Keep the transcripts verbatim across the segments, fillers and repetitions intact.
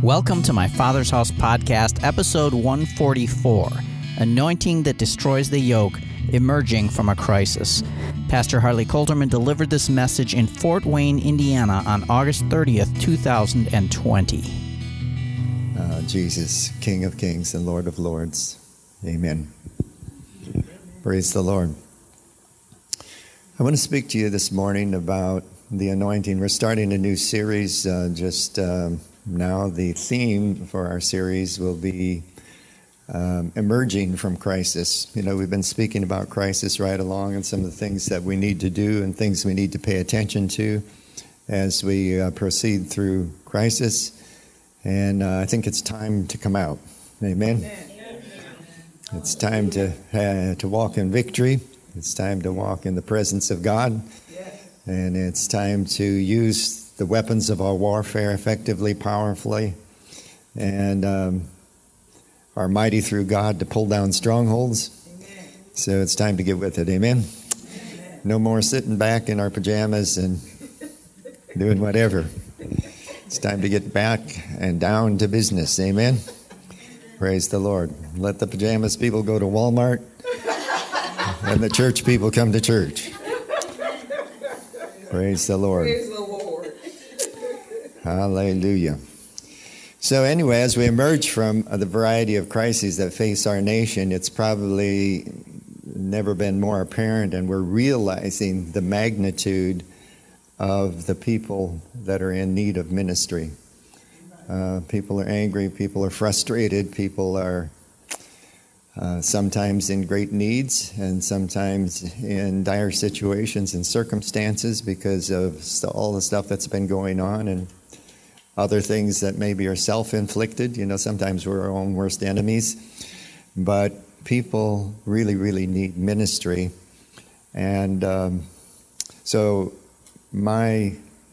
Welcome to my Father's House podcast, episode one forty-four, Anointing that Destroys the Yoke, Emerging from a Crisis. Pastor Harley Coulterman delivered this message in Fort Wayne, Indiana on August thirtieth, two thousand twenty. Uh, Jesus, King of Kings and Lord of Lords. Amen. Praise the Lord. I want to speak to you this morning about the anointing. We're starting a new series uh, just uh, now. The theme for our series will be um, emerging from crisis. You know, we've been speaking about crisis right along and some of the things that we need to do and things we need to pay attention to as we uh, proceed through crisis. And uh, I think it's time to come out. Amen. Amen. It's time to uh, to walk in victory. It's time to walk in the presence of God. And it's time to use the weapons of our warfare effectively, powerfully, and um, are mighty through God to pull down strongholds. Amen. So it's time to get with it. Amen? Amen. No more sitting back in our pajamas and doing whatever. It's time to get back and down to business. Amen? Praise the Lord. Let the pajamas people go to Walmart and the church people come to church. Praise the Lord. Praise the Lord. Hallelujah. So anyway, as we emerge from the variety of crises that face our nation, it's probably never been more apparent, and we're realizing the magnitude of the people that are in need of ministry. Uh, people are angry, people are frustrated, people are Uh, sometimes in great needs and sometimes in dire situations and circumstances because of st- all the stuff that's been going on and other things that maybe are self-inflicted. You know, sometimes we're our own worst enemies. But people really, really need ministry. And um, so my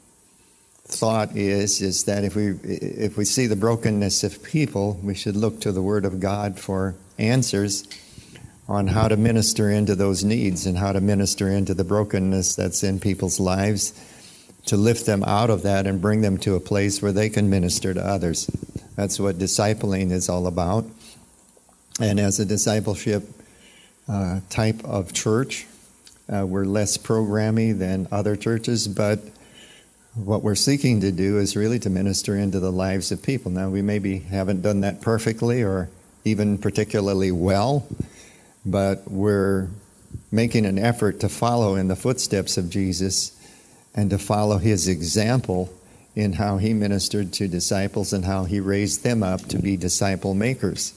thought is is that if we if we see the brokenness of people, we should look to the Word of God for answers on how to minister into those needs and how to minister into the brokenness that's in people's lives, to lift them out of that and bring them to a place where they can minister to others. That's what discipling is all about. And as a discipleship uh, type of church, uh, we're less programmy than other churches, but what we're seeking to do is really to minister into the lives of people. Now, we maybe haven't done that perfectly or even particularly well, but we're making an effort to follow in the footsteps of Jesus and to follow his example in how he ministered to disciples and how he raised them up to be disciple makers.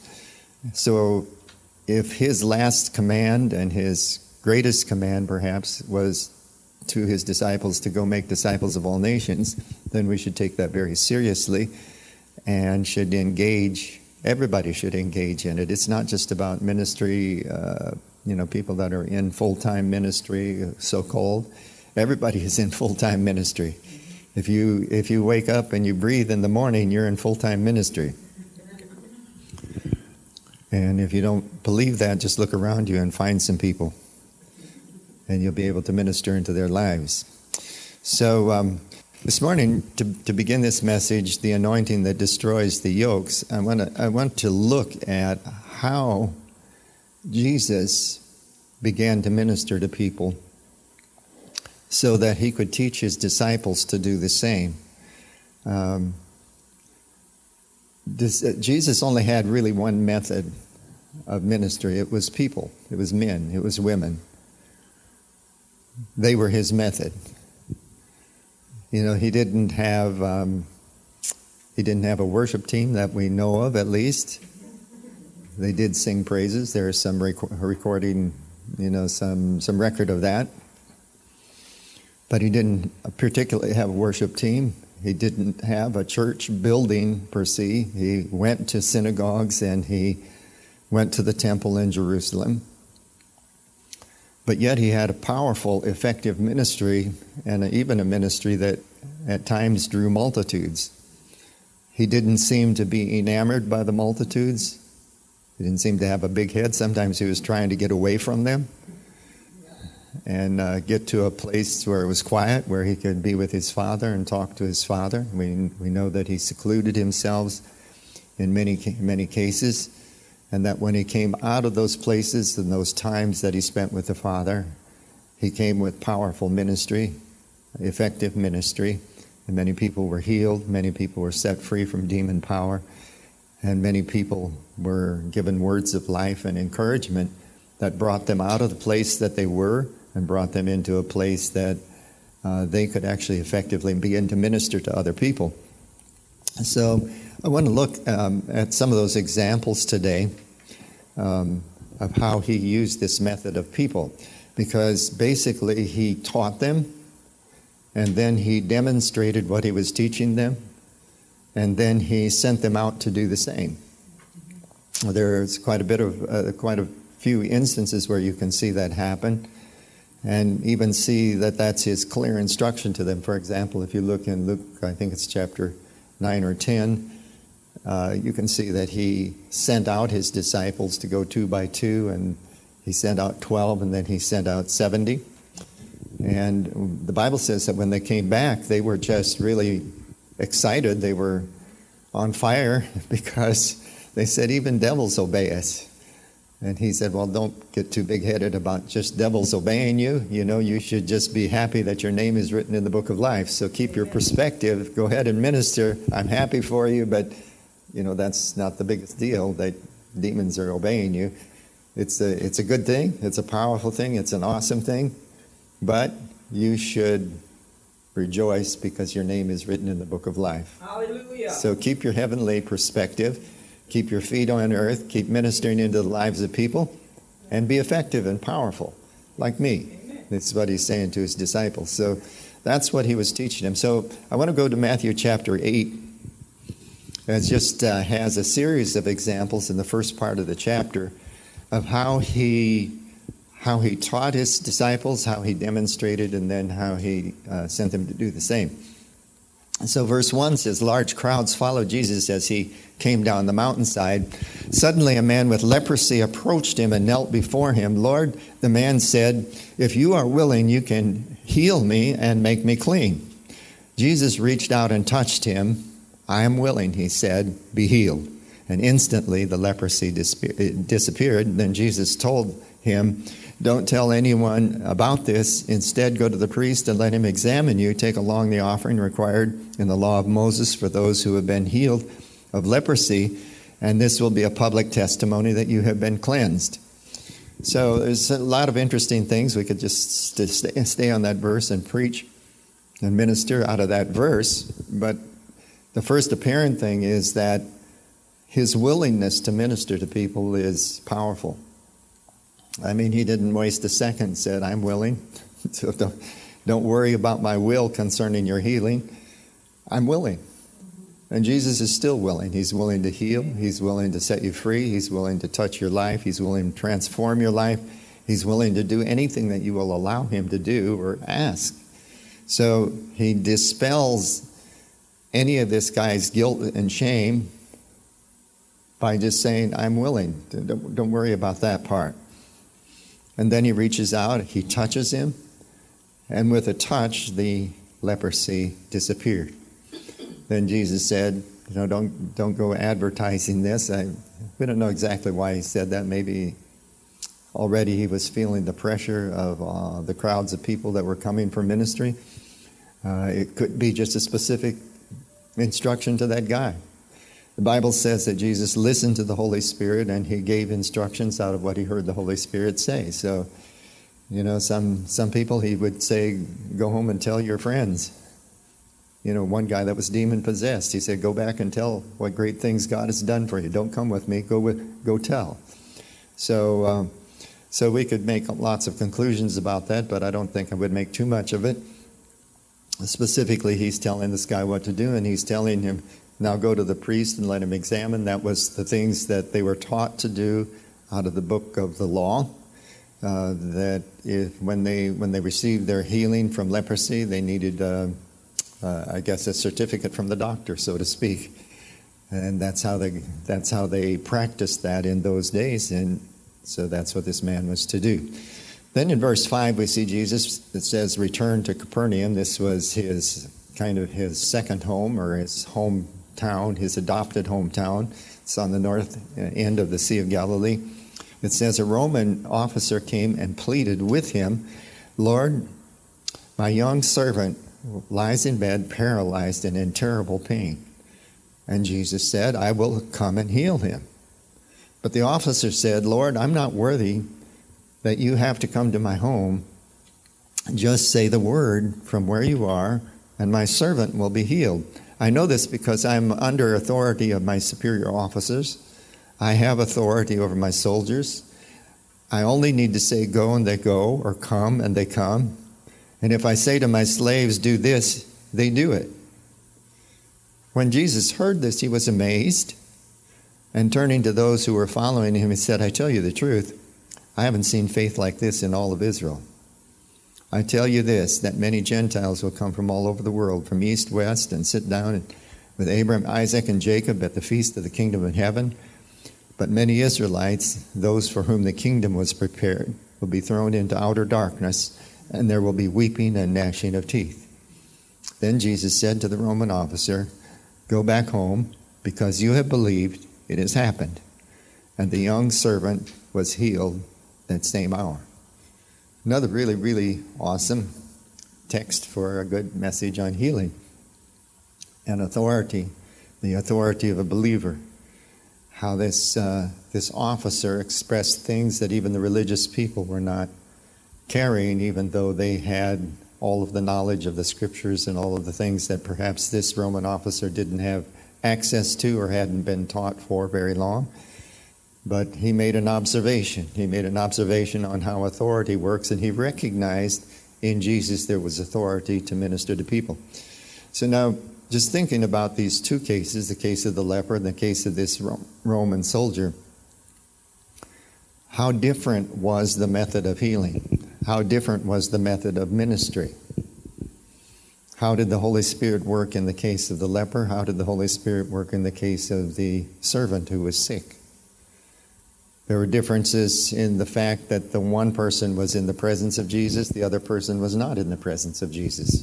So if his last command and his greatest command perhaps was to his disciples to go make disciples of all nations, then we should take that very seriously and should engage. Everybody should engage in it. It's not just about ministry, uh, you know, people that are in full-time ministry, so-called. Everybody is in full-time ministry. If you if you wake up and you breathe in the morning, you're in full-time ministry. And if you don't believe that, just look around you and find some people, and you'll be able to minister into their lives. So um, this morning, to, to begin this message, the anointing that destroys the yokes, I want to I want to look at how Jesus began to minister to people so that he could teach his disciples to do the same. Um, this, uh, Jesus only had really one method of ministry. It was people. It was men. It was women. They were his method. You know, he didn't have um, he didn't have a worship team that we know of, at least. They did sing praises. There is some rec- recording, you know, some some record of that. But he didn't particularly have a worship team. He didn't have a church building per se. He went to synagogues and he went to the temple in Jerusalem. But yet he had a powerful, effective ministry, and even a ministry that at times drew multitudes. He didn't seem to be enamored by the multitudes. He didn't seem to have a big head. Sometimes he was trying to get away from them. and uh, get to a place where it was quiet, where he could be with his father and talk to his father. We we know that he secluded himself in many many cases, and that when he came out of those places and those times that he spent with the Father, he came with powerful ministry, effective ministry, and many people were healed, many people were set free from demon power, and many people were given words of life and encouragement that brought them out of the place that they were and brought them into a place that uh, they could actually effectively begin to minister to other people. So I want to look um, at some of those examples today um, of how he used this method of people, because basically he taught them, and then he demonstrated what he was teaching them, and then he sent them out to do the same. There's quite a bit of uh, quite a few instances where you can see that happen, and even see that that's his clear instruction to them. For example, if you look in Luke, I think it's chapter nine or ten, uh, you can see that he sent out his disciples to go two by two, and he sent out twelve, and then he sent out seventy. And the Bible says that when they came back, they were just really excited. They were on fire because they said, even devils obey us. And he said, well, don't get too big-headed about just devils obeying you. You know, you should just be happy that your name is written in the book of life. So keep your perspective. Go ahead and minister. I'm happy for you, but, you know, that's not the biggest deal that demons are obeying you. It's a, it's a good thing. It's a powerful thing. It's an awesome thing. But you should rejoice because your name is written in the book of life. Hallelujah. So keep your heavenly perspective. Keep your feet on earth. Keep ministering into the lives of people. And be effective and powerful, like me. Amen. That's what he's saying to his disciples. So that's what he was teaching them. So I want to go to Matthew chapter eight. It just uh, has a series of examples in the first part of the chapter of how he how he taught his disciples, how he demonstrated, and then how he uh, sent them to do the same. So verse one says, large crowds followed Jesus as he came down the mountainside. Suddenly a man with leprosy approached him and knelt before him. Lord, the man said, if you are willing, you can heal me and make me clean. Jesus reached out and touched him. I am willing, he said, be healed. And instantly the leprosy disappeared. Then Jesus told him, don't tell anyone about this. Instead, go to the priest and let him examine you. Take along the offering required in the law of Moses for those who have been healed of leprosy, and this will be a public testimony that you have been cleansed. So there's a lot of interesting things. We could just stay, stay on that verse and preach and minister out of that verse. But the first apparent thing is that his willingness to minister to people is powerful. I mean, he didn't waste a second, said, I'm willing. So don't, don't worry about my will concerning your healing. I'm willing. And Jesus is still willing. He's willing to heal. He's willing to set you free. He's willing to touch your life. He's willing to transform your life. He's willing to do anything that you will allow him to do or ask. So he dispels any of this guy's guilt and shame by just saying, I'm willing. Don't, don't worry about that part. And then he reaches out, he touches him, and with a touch, the leprosy disappeared. Then Jesus said, you know, don't don't go advertising this. I, we don't know exactly why he said that. Maybe already he was feeling the pressure of uh, the crowds of people that were coming for ministry. Uh, it could be just a specific instruction to that guy. The Bible says that Jesus listened to the Holy Spirit and he gave instructions out of what he heard the Holy Spirit say. So, you know, some some people he would say, go home and tell your friends. You know, one guy that was demon possessed, he said, go back and tell what great things God has done for you. Don't come with me, go with, go tell. So, um, so we could make lots of conclusions about that, but I don't think I would make too much of it. Specifically, he's telling this guy what to do, and he's telling him, now go to the priest and let him examine. That was the things that they were taught to do out of the book of the law. Uh, that if, when they when they received their healing from leprosy, they needed, uh, uh, I guess, a certificate from the doctor, so to speak. And that's how they that's how they practiced that in those days. And so that's what this man was to do. Then in verse five, we see Jesus. It says, return to Capernaum. This was his kind of his second home, or his hometown, his adopted hometown. It's on the north end of the Sea of Galilee. It says, a Roman officer came and pleaded with him, Lord, my young servant lies in bed, paralyzed and in terrible pain. And Jesus said, I will come and heal him. But the officer said, Lord, I'm not worthy that you have to come to my home. Just say the word from where you are, and my servant will be healed. I know this because I'm under authority of my superior officers. I have authority over my soldiers. I only need to say go and they go, or come and they come. And if I say to my slaves, do this, they do it. When Jesus heard this, he was amazed. And turning to those who were following him, he said, I tell you the truth, I haven't seen faith like this in all of Israel. I tell you this, that many Gentiles will come from all over the world, from east, west, and sit down with Abraham, Isaac, and Jacob at the feast of the kingdom of heaven. But many Israelites, those for whom the kingdom was prepared, will be thrown into outer darkness, and there will be weeping and gnashing of teeth. Then Jesus said to the Roman officer, go back home, because you have believed, it has happened. And the young servant was healed that same hour. Another really, really awesome text for a good message on healing and authority, the authority of a believer. How this uh, this officer expressed things that even the religious people were not carrying, even though they had all of the knowledge of the scriptures and all of the things that perhaps this Roman officer didn't have access to or hadn't been taught for very long. But he made an observation. He made an observation on how authority works, and he recognized in Jesus there was authority to minister to people. So now, just thinking about these two cases, the case of the leper and the case of this Roman soldier, how different was the method of healing? How different was the method of ministry? How did the Holy Spirit work in the case of the leper? How did the Holy Spirit work in the case of the servant who was sick? There were differences in the fact that the one person was in the presence of Jesus, the other person was not in the presence of Jesus.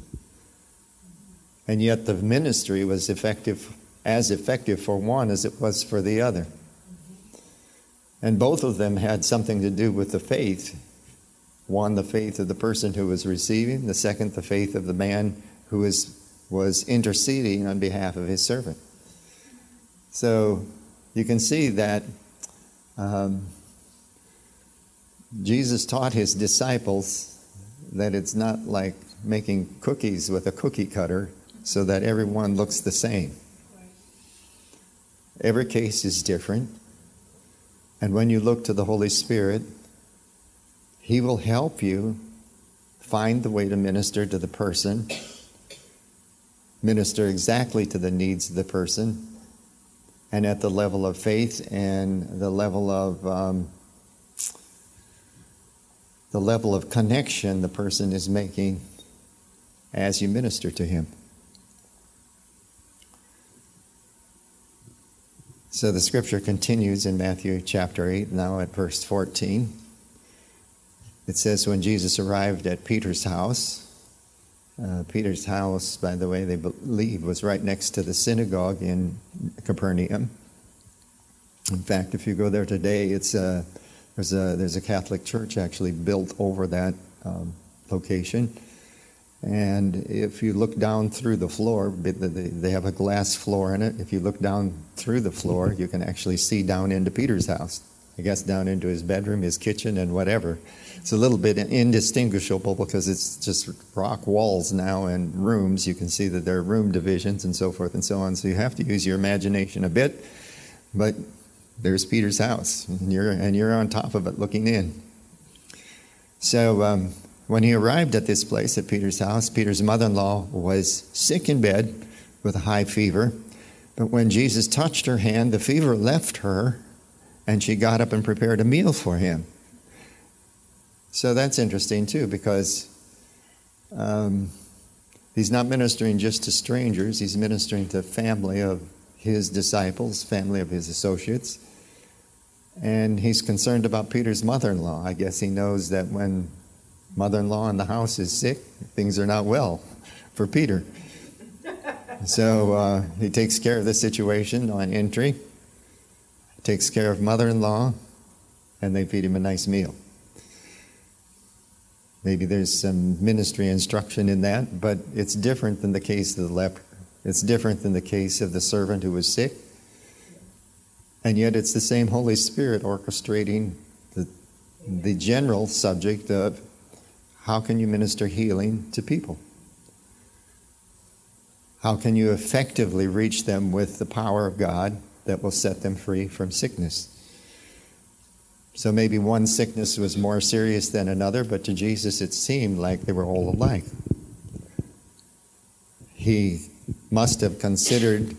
And yet the ministry was effective, as effective for one as it was for the other. And both of them had something to do with the faith. One, the faith of the person who was receiving. The second, the faith of the man who was, was interceding on behalf of his servant. So you can see that um, Jesus taught his disciples that it's not like making cookies with a cookie cutter so that everyone looks the same. Every case is different. And when you look to the Holy Spirit, he will help you find the way to minister to the person, minister exactly to the needs of the person, and at the level of faith and the level of um, the level of connection the person is making as you minister to him. So the scripture continues in Matthew chapter eight, now at verse fourteen. It says, when Jesus arrived at Peter's house, uh, Peter's house, by the way, they believe was right next to the synagogue in Capernaum. In fact, if you go there today, it's a, there's a there's a Catholic church actually built over that um, location. And if you look down through the floor, they have a glass floor in it. If you look down through the floor, you can actually see down into Peter's house. I guess down into his bedroom, his kitchen, and whatever. It's a little bit indistinguishable because it's just rock walls now and rooms. You can see that there are room divisions and so forth and so on. So you have to use your imagination a bit. But there's Peter's house, and you're, and you're on top of it looking in. So um, when he arrived at this place, at Peter's house, Peter's mother-in-law was sick in bed with a high fever. But when Jesus touched her hand, the fever left her, and she got up and prepared a meal for him. So that's interesting too, because um, he's not ministering just to strangers. He's ministering to family of his disciples, family of his associates. And he's concerned about Peter's mother-in-law. I guess he knows that when mother-in-law in the house is sick, things are not well for Peter. So uh, he takes care of the situation on entry, takes care of mother-in-law, and they feed him a nice meal. Maybe there's some ministry instruction in that, but it's different than the case of the leper. It's different than the case of the servant who was sick. And yet it's the same Holy Spirit orchestrating the, the general subject of how can you minister healing to people? How can you effectively reach them with the power of God that will set them free from sickness? So maybe one sickness was more serious than another, but to Jesus it seemed like they were all alike. He must have considered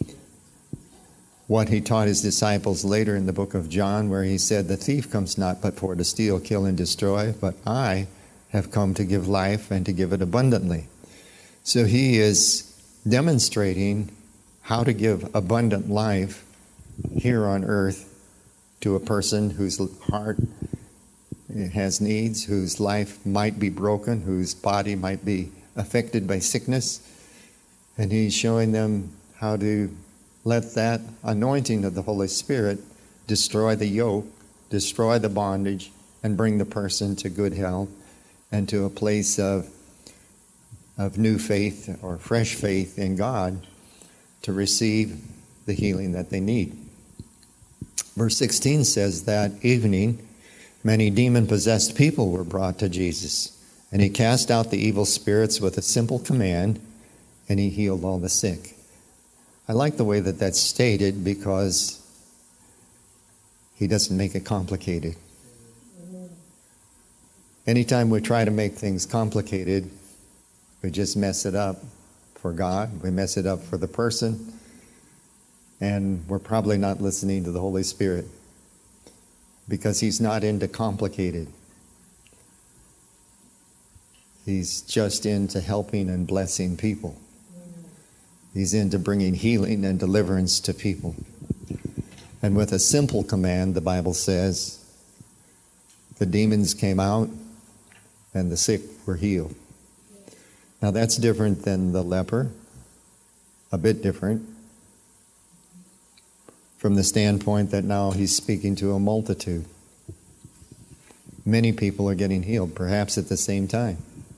what he taught his disciples later in the book of John, where he said, "The thief comes not but for to steal, kill, and destroy, but I have come to give life and to give it abundantly." So he is demonstrating how to give abundant life here on earth to a person whose heart has needs, whose life might be broken, whose body might be affected by sickness. And he's showing them how to let that anointing of the Holy Spirit destroy the yoke, destroy the bondage, and bring the person to good health and to a place of, of new faith or fresh faith in God to receive the healing that they need. Verse sixteen says that evening, many demon-possessed people were brought to Jesus, and he cast out the evil spirits with a simple command, and he healed all the sick. I like the way that that's stated because he doesn't make it complicated. Anytime we try to make things complicated, we just mess it up for God, we mess it up for the person, and we're probably not listening to the Holy Spirit because he's not into complicated. He's just into helping and blessing people. He's into bringing healing and deliverance to people. And with a simple command, the Bible says, the demons came out and the sick were healed. Now that's different than the leper, a bit different, from the standpoint that now he's speaking to a multitude. Many people are getting healed, perhaps at the same time.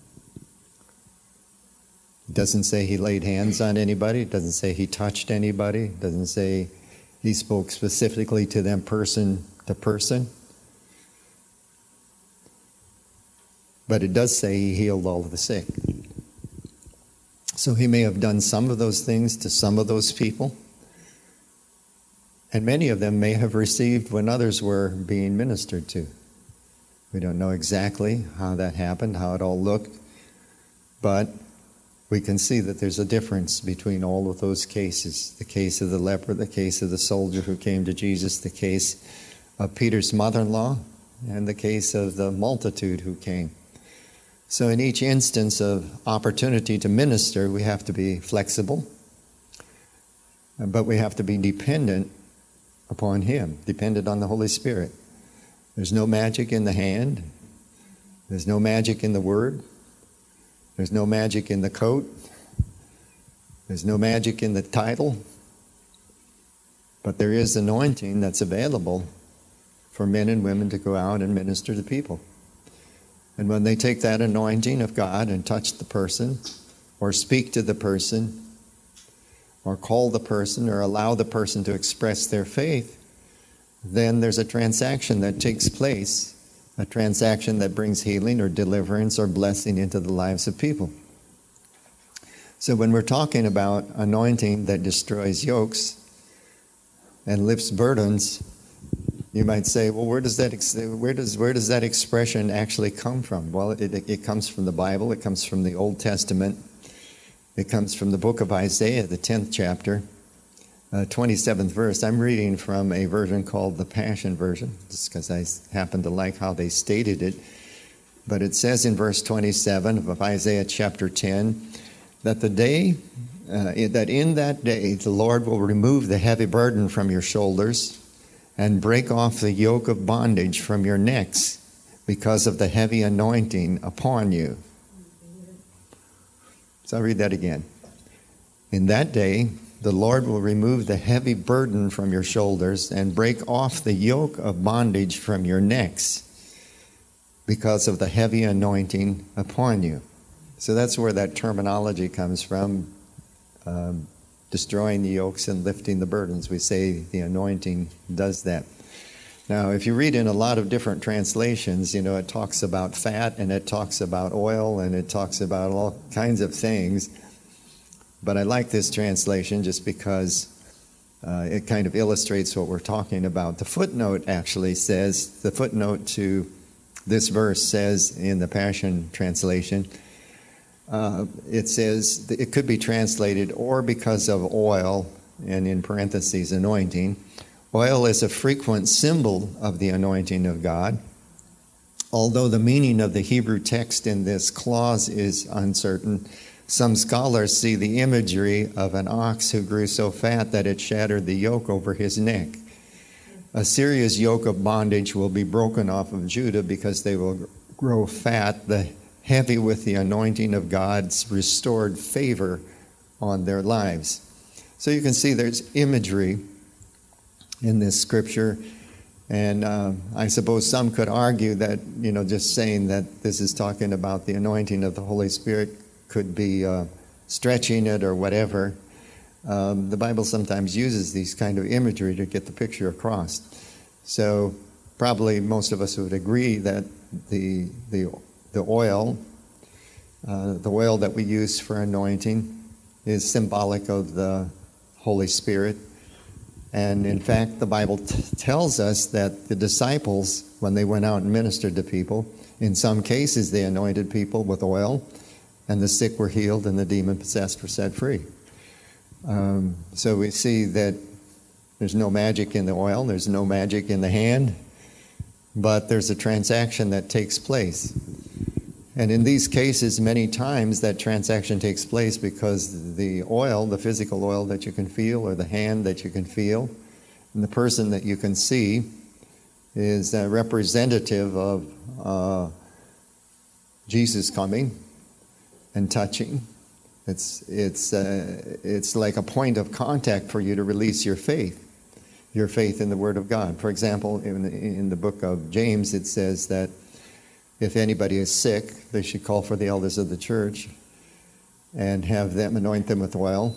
It doesn't say he laid hands on anybody. It doesn't say he touched anybody. It doesn't say he spoke specifically to them person to person. But it does say he healed all of the sick. So he may have done some of those things to some of those people. And many of them may have received when others were being ministered to. We don't know exactly how that happened, how it all looked. But we can see that there's a difference between all of those cases. The case of the leper, the case of the soldier who came to Jesus, the case of Peter's mother-in-law, and the case of the multitude who came. So in each instance of opportunity to minister, we have to be flexible, but we have to be dependent upon him, dependent on the Holy Spirit. There's no magic in the hand. There's no magic in the word. There's no magic in the coat. There's no magic in the title. But there is anointing that's available for men and women to go out and minister to people. And when they take that anointing of God and touch the person, or speak to the person, or call the person, or allow the person to express their faith, then there's a transaction that takes place, a transaction that brings healing or deliverance or blessing into the lives of people. So when we're talking about anointing that destroys yokes and lifts burdens, you might say, well, where does that ex- where does where does that expression actually come from? Well, it, it comes from the Bible. It comes from the Old Testament. It comes from the book of Isaiah, the tenth chapter, uh, twenty-seventh verse. I'm reading from a version called the Passion Version, just because I happen to like how they stated it. But it says in verse twenty-seven of Isaiah chapter ten, that the day, uh, that in that day the Lord will remove the heavy burden from your shoulders, and break off the yoke of bondage from your necks because of the heavy anointing upon you. So I'll read that again. In that day, the Lord will remove the heavy burden from your shoulders and break off the yoke of bondage from your necks because of the heavy anointing upon you. So that's where that terminology comes from, um, destroying the yokes and lifting the burdens. We say the anointing does that. Now, if you read in a lot of different translations, you know, it talks about fat and it talks about oil and it talks about all kinds of things. But I like this translation just because uh, it kind of illustrates what we're talking about. The footnote actually says, the footnote to this verse says in the Passion Translation, uh, it says, it could be translated, or because of oil, and in parentheses, anointing. Oil is a frequent symbol of the anointing of God. Although the meaning of the Hebrew text in this clause is uncertain, some scholars see the imagery of an ox who grew so fat that it shattered the yoke over his neck. Assyria's yoke of bondage will be broken off of Judah because they will grow fat, the heavy with the anointing of God's restored favor on their lives. So you can see there's imagery in this scripture, and uh, I suppose some could argue that, you know, just saying that this is talking about the anointing of the Holy Spirit could be uh, stretching it or whatever. Um, the Bible sometimes uses these kind of imagery to get the picture across. So probably most of us would agree that the the the oil, uh, the oil that we use for anointing, is symbolic of the Holy Spirit. And in fact, the Bible t- tells us that the disciples, when they went out and ministered to people, in some cases they anointed people with oil, and the sick were healed and the demon-possessed were set free. Um, so we see that there's no magic in the oil, there's no magic in the hand, but there's a transaction that takes place. And in these cases, many times that transaction takes place because the oil, the physical oil that you can feel, or the hand that you can feel, and the person that you can see is a representative of uh, Jesus coming and touching. It's it's uh, it's like a point of contact for you to release your faith, your faith in the Word of God. For example, in the, in the book of James, it says that if anybody is sick, they should call for the elders of the church and have them anoint them with oil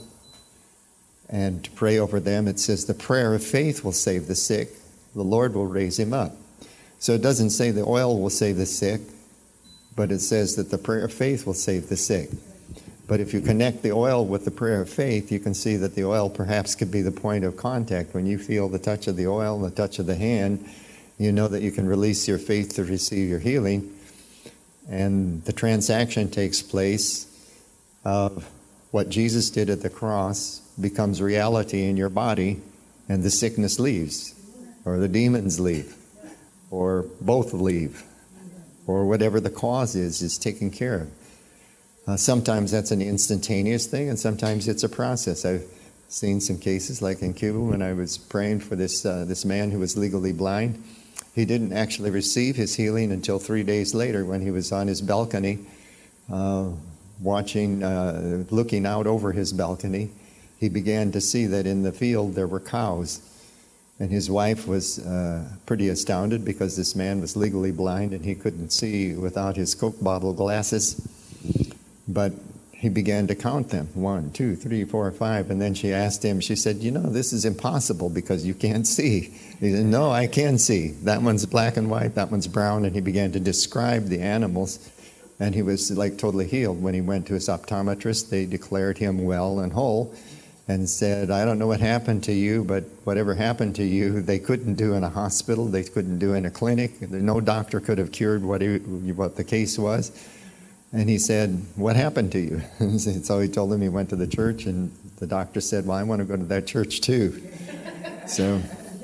and to pray over them. It says the prayer of faith will save the sick. The Lord will raise him up. So it doesn't say the oil will save the sick, but it says that the prayer of faith will save the sick. But if you connect the oil with the prayer of faith, you can see that the oil perhaps could be the point of contact. When you feel the touch of the oil, the touch of the hand, you know that you can release your faith to receive your healing. And the transaction takes place of what Jesus did at the cross becomes reality in your body, and the sickness leaves, or the demons leave, or both leave, or whatever the cause is, is taken care of. Uh, sometimes that's an instantaneous thing, and sometimes it's a process. I've seen some cases, like in Cuba, when I was praying for this uh, this man who was legally blind. He didn't actually receive his healing until three days later when he was on his balcony, uh, watching, uh, looking out over his balcony. He began to see that in the field there were cows. And his wife was uh, pretty astounded because this man was legally blind and he couldn't see without his Coke bottle glasses. But he began to count them, one, two, three, four, five. And then she asked him, she said, you know, this is impossible because you can't see. He said, no, I can see. That one's black and white, that one's brown. And he began to describe the animals. And he was like totally healed. When he went to his optometrist, they declared him well and whole and said, I don't know what happened to you, but whatever happened to you, they couldn't do in a hospital. They couldn't do in a clinic. No doctor could have cured what, he, what the case was. And he said, what happened to you? So he told him he went to the church, and the doctor said, well, I want to go to that church too. So,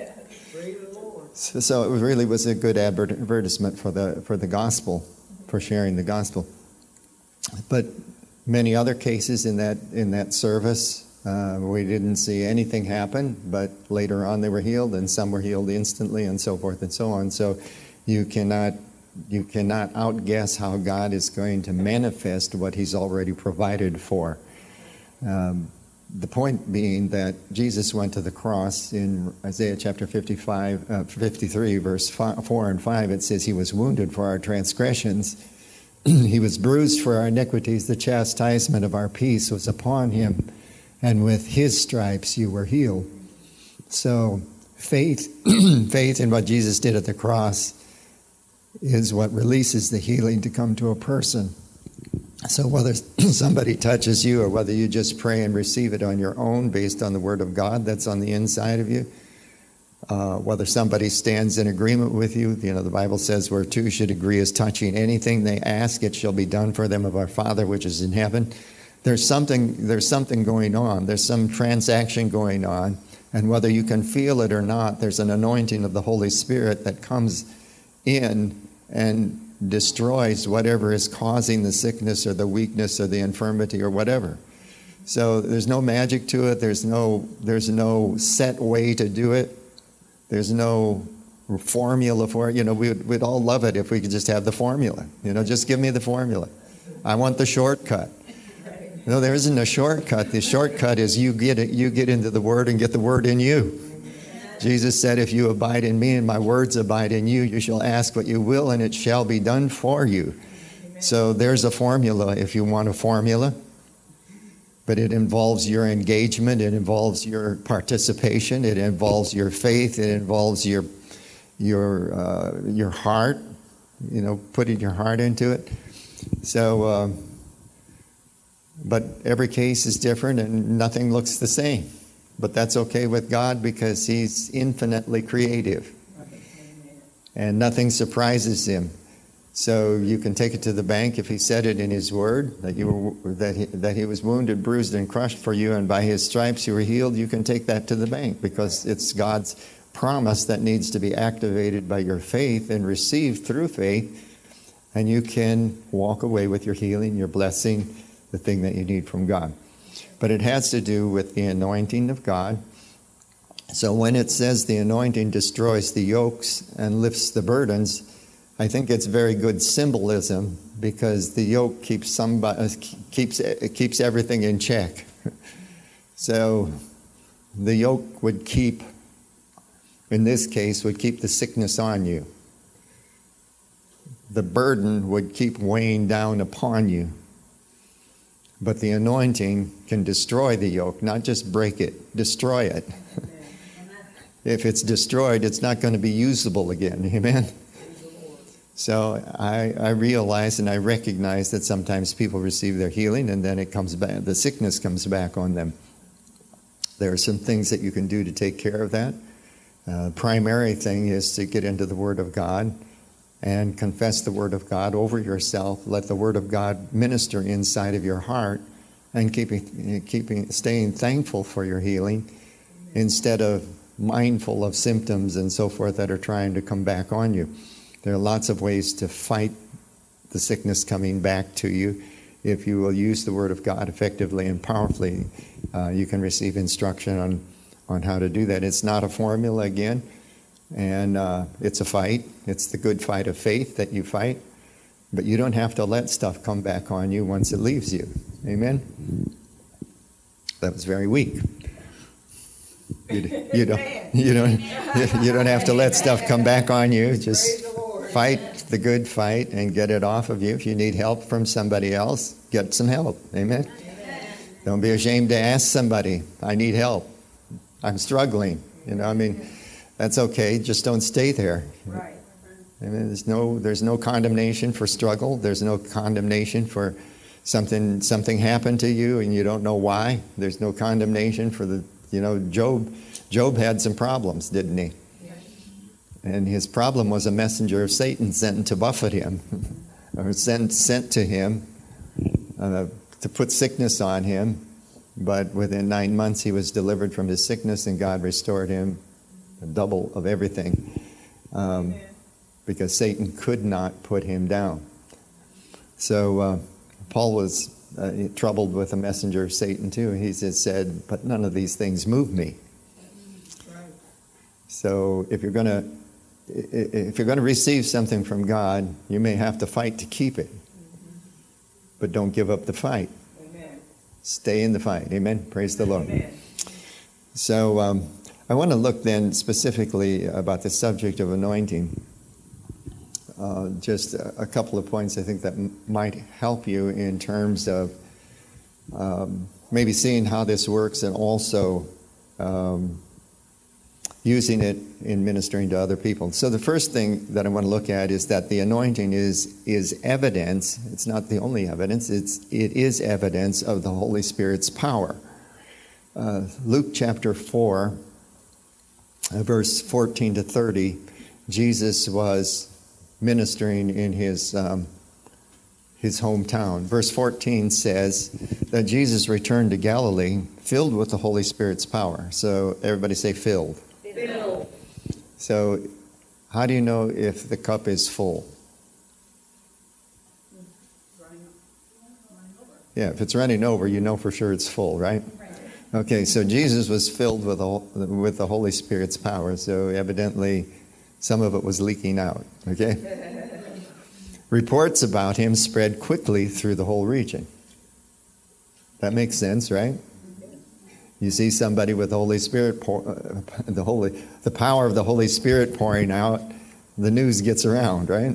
so it really was a good advertisement for the for the gospel, for sharing the gospel. But many other cases in that in that service, Uh, we didn't see anything happen, but later on they were healed, and some were healed instantly, and so forth and so on. So you cannot you cannot outguess how God is going to manifest what He's already provided for. Um, the point being that Jesus went to the cross in Isaiah chapter fifty-five, uh, fifty-three, verse five, four and five. It says, He was wounded for our transgressions. He was bruised for our iniquities. The chastisement of our peace was upon Him, and with His stripes you were healed. So faith, faith in what Jesus did at the cross is what releases the healing to come to a person. So whether somebody touches you or whether you just pray and receive it on your own based on the Word of God that's on the inside of you, uh, whether somebody stands in agreement with you, you know, the Bible says where two should agree as touching anything they ask, it shall be done for them of our Father which is in heaven. There's something, there's something going on. There's some transaction going on. And whether you can feel it or not, there's an anointing of the Holy Spirit that comes in and destroys whatever is causing the sickness or the weakness or the infirmity or whatever. So there's no magic to it. There's no, there's no set way to do it. There's no formula for it. You know, we'd, we'd all love it if we could just have the formula. You know, just give me the formula. I want the shortcut. No, there isn't a shortcut. The shortcut is you get it, you get into the Word and get the Word in you. Jesus said, if you abide in me and my words abide in you, you shall ask what you will and it shall be done for you. So there's a formula if you want a formula. But it involves your engagement, it involves your participation, it involves your faith, it involves your your uh, your heart, you know, putting your heart into it. So, uh, but every case is different and nothing looks the same. But that's okay with God because He's infinitely creative. And nothing surprises Him. So you can take it to the bank if He said it in His Word, that you were, that he, that He was wounded, bruised, and crushed for you, and by His stripes you were healed. You can take that to the bank because it's God's promise that needs to be activated by your faith and received through faith, and you can walk away with your healing, your blessing, the thing that you need from God. But it has to do with the anointing of God. So when it says the anointing destroys the yokes and lifts the burdens, I think it's very good symbolism because the yoke keeps somebody keeps it keeps everything in check. So the yoke would keep, in this case, would keep the sickness on you. The burden would keep weighing down upon you. But the anointing can destroy the yoke, not just break it, destroy it. If it's destroyed, it's not going to be usable again. Amen? So I, I realize and I recognize that sometimes people receive their healing and then it comes back, the sickness comes back on them. There are some things that you can do to take care of that. Uh, primary thing is to get into the Word of God and confess the Word of God over yourself. Let the Word of God minister inside of your heart and keeping, keeping, staying thankful for your healing instead of mindful of symptoms and so forth that are trying to come back on you. There are lots of ways to fight the sickness coming back to you. If you will use the Word of God effectively and powerfully, uh, you can receive instruction on, on how to do that. It's not a formula again, and uh, it's a fight. It's the good fight of faith that you fight, but you don't have to let stuff come back on you once it leaves you. Amen? That was very weak. You, you don't, you don't, you don't have to let stuff come back on you. Just fight the good fight and get it off of you. If you need help from somebody else, get some help. Amen? Amen. Don't be ashamed to ask somebody, I need help. I'm struggling. You know, I mean, that's okay. Just don't stay there. Right. Amen. There's no, there's no condemnation for struggle. There's no condemnation for something, something happened to you and you don't know why. There's no condemnation for the, you know, Job, Job had some problems, didn't he? And his problem was a messenger of Satan sent to buffet him, or sent sent to him uh, to put sickness on him. But within nine months, he was delivered from his sickness, and God restored him a double of everything, um, because Satan could not put him down. So uh, Paul was uh, troubled with the messenger of Satan too. He just said, but none of these things move me. Right. So if you're going to if you're going to receive something from God, you may have to fight to keep it. Mm-hmm. But don't give up the fight. Amen. Stay in the fight. Amen. Praise the Lord. Amen. So um, I want to look then specifically about the subject of anointing. Uh, just a, a couple of points I think that m- might help you in terms of um, maybe seeing how this works and also um, using it in ministering to other people. So the first thing that I want to look at is that the anointing is is evidence. It's not the only evidence. It's it is evidence of the Holy Spirit's power. Uh, Luke chapter four, uh, verse fourteen to thirty, Jesus was ministering in his um, his hometown. Verse fourteen says that Jesus returned to Galilee filled with the Holy Spirit's power. So everybody say filled. Filled. So how do you know if the cup is full? Yeah, if it's running over, you know for sure it's full, right? Okay, so Jesus was filled with the, with the Holy Spirit's power, so evidently some of it was leaking out, okay? Reports about him spread quickly through the whole region. That makes sense, right? You see somebody with the Holy Spirit, pour, uh, the Holy, the power of the Holy Spirit pouring out, the news gets around, right?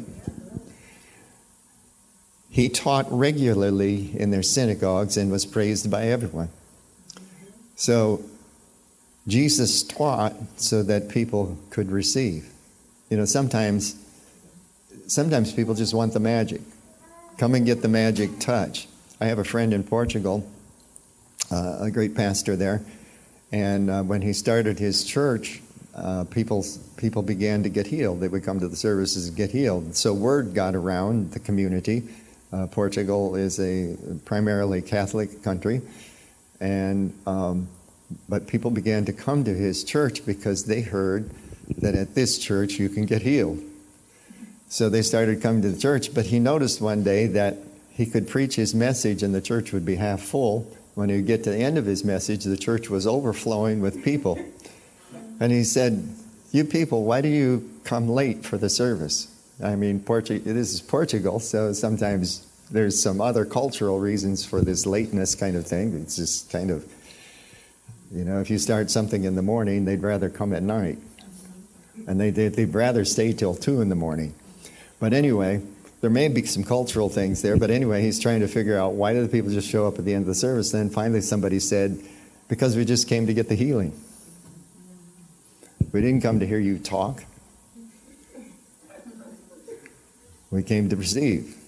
He taught regularly in their synagogues and was praised by everyone. So Jesus taught so that people could receive. You know, sometimes, sometimes people just want the magic. Come and get the magic touch. I have a friend in Portugal, uh, a great pastor there, and uh, when he started his church, uh, people people began to get healed. They would come to the services and get healed. So word got around the community. Uh, Portugal is a primarily Catholic country. And um, but people began to come to his church because they heard that at this church you can get healed. So they started coming to the church. But he noticed one day that he could preach his message and the church would be half full. When he would get to the end of his message, the church was overflowing with people. And he said, "You people, why do you come late for the service?" I mean, Portu- this is Portugal, so sometimes there's some other cultural reasons for this lateness kind of thing. It's just kind of, you know, if you start something in the morning, they'd rather come at night. And they, they'd, they'd rather stay till two in the morning. But anyway, there may be some cultural things there. But anyway, he's trying to figure out why do the people just show up at the end of the service. Then finally somebody said, because we just came to get the healing. We didn't come to hear you talk. We came to receive.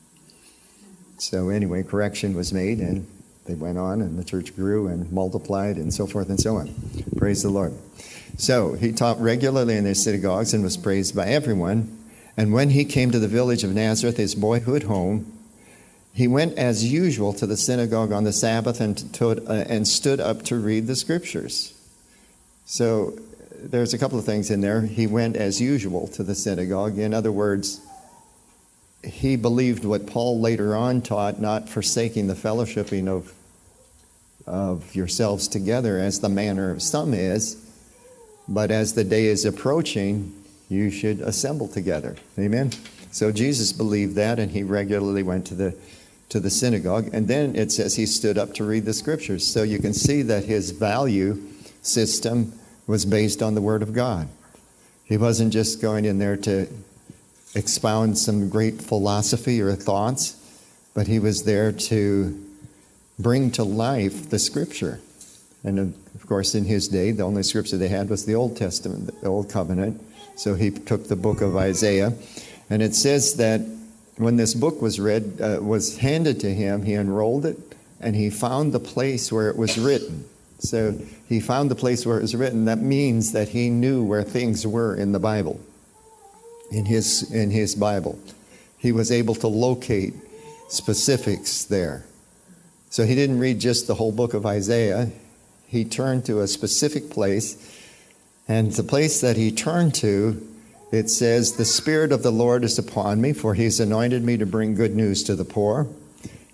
So anyway, correction was made, and they went on, and the church grew and multiplied, and so forth and so on. Praise the Lord. So he taught regularly in their synagogues and was praised by everyone. And when he came to the village of Nazareth, his boyhood home, he went as usual to the synagogue on the Sabbath and, to, uh, and stood up to read the scriptures. So there's a couple of things in there. He went as usual to the synagogue. In other words, he believed what Paul later on taught, not forsaking the fellowshipping of, of yourselves together as the manner of some is, but as the day is approaching, you should assemble together. Amen? So Jesus believed that, and he regularly went to the to the synagogue. And then it says he stood up to read the scriptures. So you can see that his value system was based on the Word of God. He wasn't just going in there to expound some great philosophy or thoughts, but he was there to bring to life the Scripture. And of course, in his day, the only Scripture they had was the Old Testament, the Old Covenant. So he took the book of Isaiah. And it says that when this book was read, uh, was handed to him, he unrolled it, and he found the place where it was written. So he found the place where it was written. That means that he knew where things were in the Bible. In his in his Bible, he was able to locate specifics there. So he didn't read just the whole book of Isaiah. He turned to a specific place, and the place that he turned to, it says, "The Spirit of the Lord is upon me, for he's anointed me to bring good news to the poor.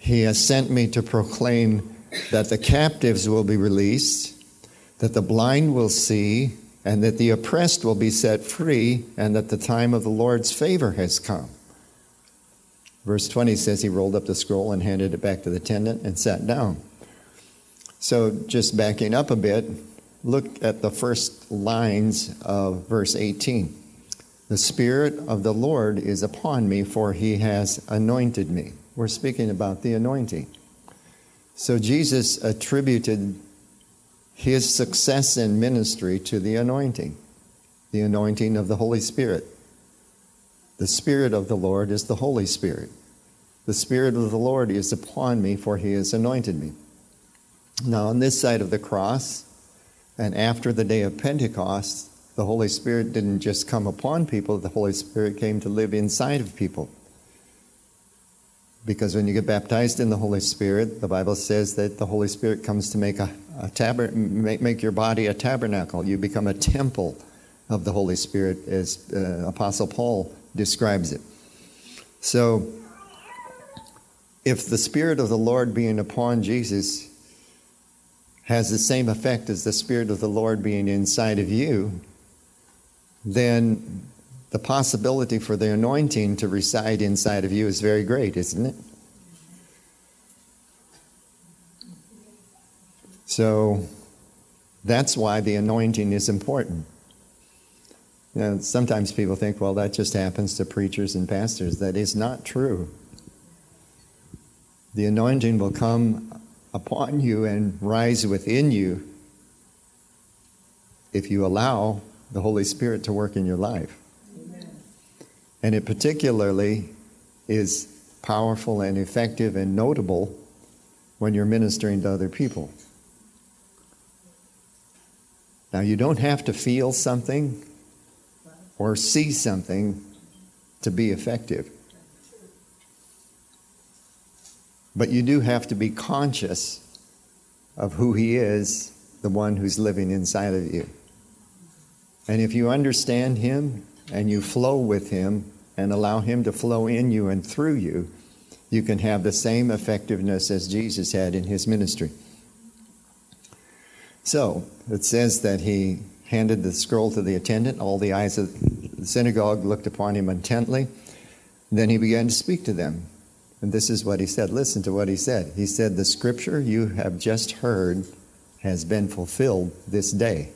He has sent me to proclaim that the captives will be released, that the blind will see, and that the oppressed will be set free, and that the time of the Lord's favor has come. Verse twenty says he rolled up the scroll and handed it back to the attendant and sat down. So just backing up a bit, look at the first lines of verse eighteen. The Spirit of the Lord is upon me, for he has anointed me. We're speaking about the anointing. So Jesus attributed his success in ministry to the anointing, the anointing of the Holy Spirit. The Spirit of the Lord is the Holy Spirit. The Spirit of the Lord is upon me, for he has anointed me. Now, on this side of the cross, and after the day of Pentecost, the Holy Spirit didn't just come upon people, the Holy Spirit came to live inside of people. Because when you get baptized in the Holy Spirit, the Bible says that the Holy Spirit comes to make a, a taber- make, make your body a tabernacle. You become a temple of the Holy Spirit, as uh, Apostle Paul describes it. So, if the Spirit of the Lord being upon Jesus has the same effect as the Spirit of the Lord being inside of you, then the possibility for the anointing to reside inside of you is very great, isn't it? So that's why the anointing is important. You know, sometimes people think, well, that just happens to preachers and pastors. That is not true. The anointing will come upon you and rise within you if you allow the Holy Spirit to work in your life. Amen. And it particularly is powerful and effective and notable when you're ministering to other people. Now, you don't have to feel something or see something to be effective. But you do have to be conscious of who he is, the one who's living inside of you. And if you understand him and you flow with him and allow him to flow in you and through you, you can have the same effectiveness as Jesus had in his ministry. So, it says that he handed the scroll to the attendant. All the eyes of the synagogue looked upon him intently. Then he began to speak to them. And this is what he said. Listen to what he said. He said, the scripture you have just heard has been fulfilled this day.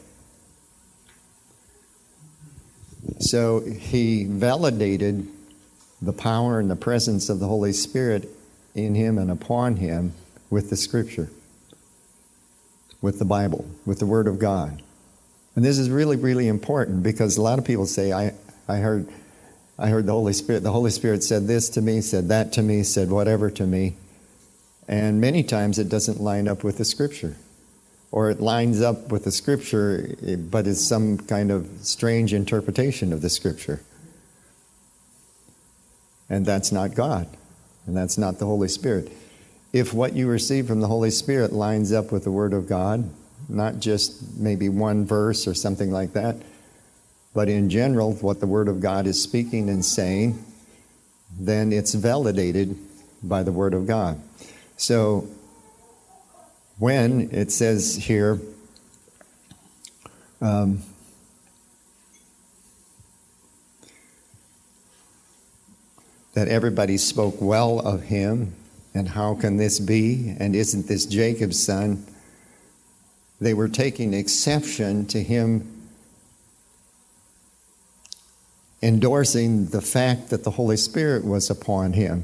So he validated the power and the presence of the Holy Spirit in him and upon him with the scripture, with the Bible, with the Word of God. And this is really, really important because a lot of people say, I, I heard... I heard the Holy Spirit. The Holy Spirit said this to me, said that to me, said whatever to me. And many times it doesn't line up with the Scripture. Or it lines up with the Scripture, but is some kind of strange interpretation of the Scripture. And that's not God. And that's not the Holy Spirit. If what you receive from the Holy Spirit lines up with the Word of God, not just maybe one verse or something like that, but in general, what the Word of God is speaking and saying, then it's validated by the Word of God. So, when it says here, um, that everybody spoke well of him, and how can this be, and isn't this Jacob's son? They were taking exception to him endorsing the fact that the Holy Spirit was upon him,